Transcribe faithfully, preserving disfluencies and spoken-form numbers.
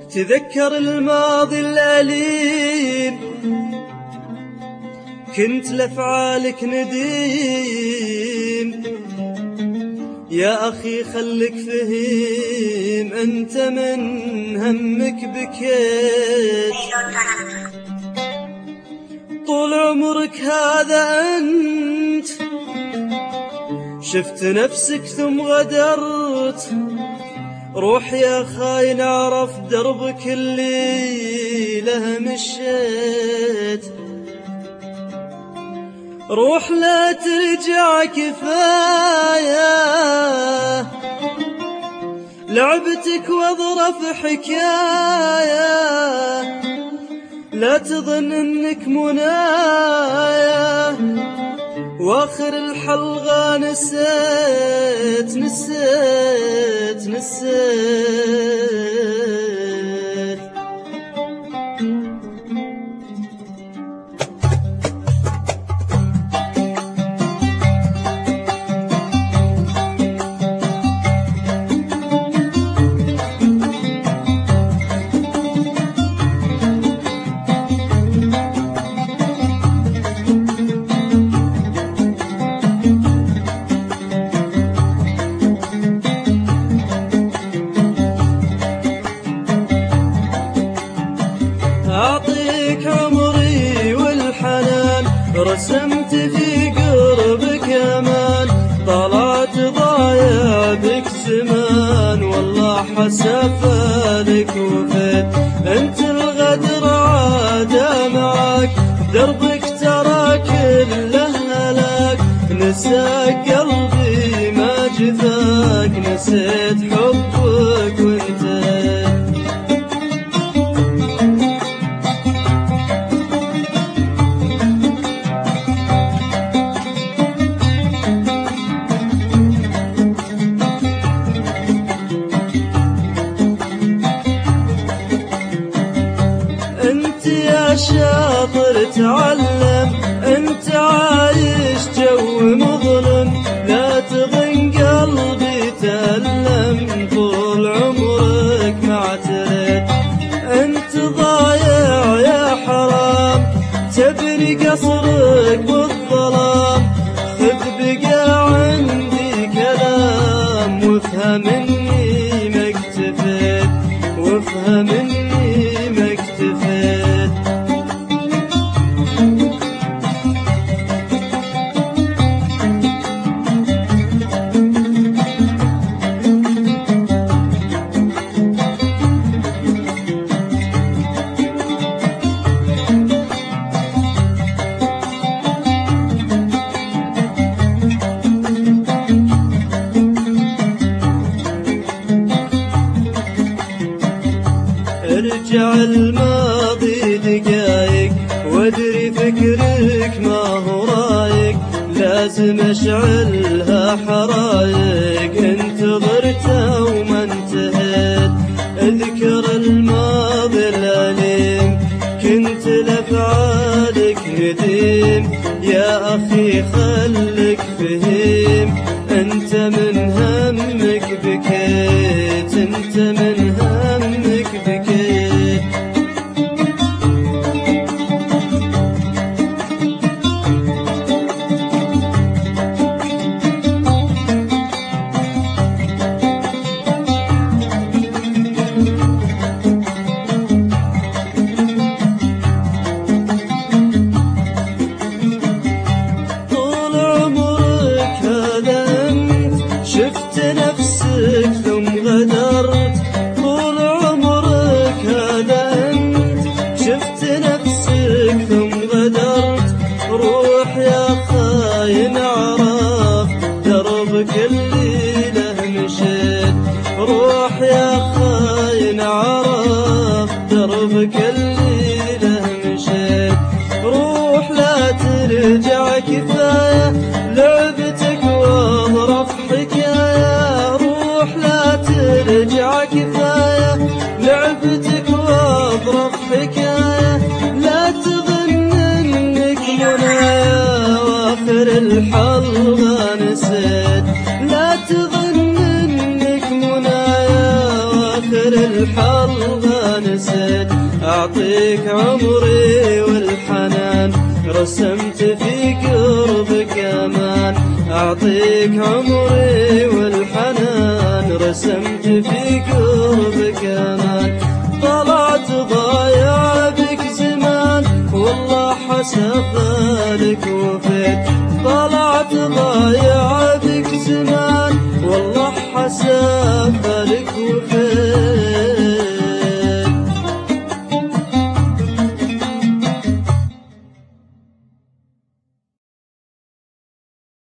تذكر الماضي الأليم، كنت لأفعالك نديم. يا أخي خلك فهيم، أنت من همك بكيت. طول عمرك هذا أنت، شفت نفسك ثم غدرت. روح يا خاين اعرف دربك اللي له مشيت. روح لا ترجع كفاية لعبتك واظرف حكاية. لا تظن انك منايا واخر الحلقة نسيت نسيت نسيت. أعطيك عمري والحنان، رسمت في قربك أمان. طلعت ضايع بك زمان، والله حسفالك وفيت. انت الغدر عادة معاك، دربك ترى كله هلاك. نساك قلبي ما جفاك، نسيت حبك وانتهيت. انت يا شاطر تعلم، انت عايش جو مظلم. لا تظن قلبي تألم، طول عمرك ما اعتريت. انت ضايع يا حرام، تبني قصرك بالظلام. خذ بقى عندي كلام، وافهم اني ما اكتفيت، وافهم اني ما اكتفيت. ارجع الماضي دقايق، وادري فكرك ما هو رايق. لازم اشعلها حرايق، انتظرته وما انتهيت. اذكر الماضي الأليم، كنت لأفعالك نديم. يا أخي خلك فهيم، أنت من همك بكيت، أنت من همك بكيت. طول عمرك هذا أنت، شفت نفسك ثم غدرت. طول عمرك هذا أنت، شفت نفسك ثم غدرت. روح يا خاين اعرف دربك اللي له مشيت. روح يا خاين اعرف دربك اللي له مشيت. روح لا ترجع كفاية لعبتك واظرف حكاية. روح لا ترجع كفاية لعبتك واظرف حكاية. لا تظن انك منايا واخر الحلقة نسيت. لا تظن انك منايا واخر الحلقة أعطيك عمري والحنان رسمت في قربك أمان. أعطيك عمري والحنان رسمت في قربك أمان. طلعت ضايع بك زمان والله حسب ذلك وفيت. طلعت ضايع بك زمان والله حسب ذلك وفيت.